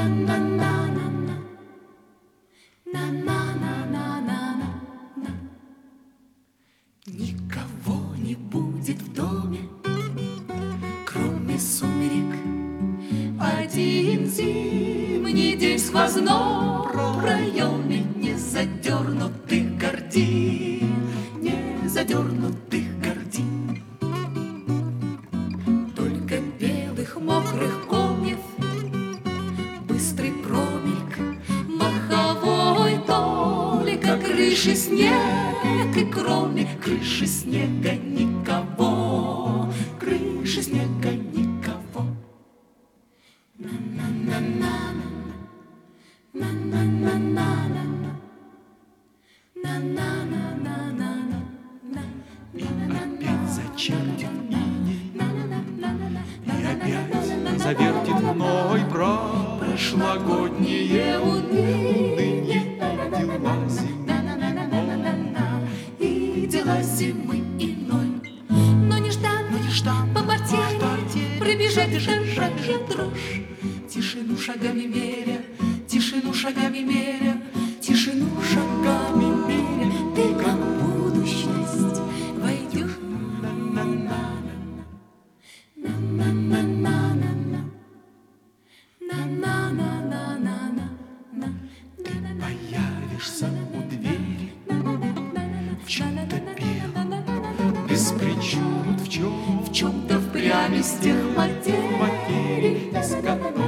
Никого не будет в доме, кроме сумерек. Один зимний день в сквозном проеме незадернутых гордин, незадернутых гордин. Только белых мокрых комьев, быстрый промельк, маховой толика, крыши снег, и кроме крыши снега никого, крыши снега никого. И опять зачертит иней, и опять завертит мной прошлогодние уныние и дела зимы иной. Но нежданно по квартире пробежать дрожь, тишину шагами меря, тишину шагами меря, тишину шагами меря. Ты как в будущность войдешь. Ты появишься у двери в чем-то белом, без причуд, в чем-то впрямь из тех материй, из которых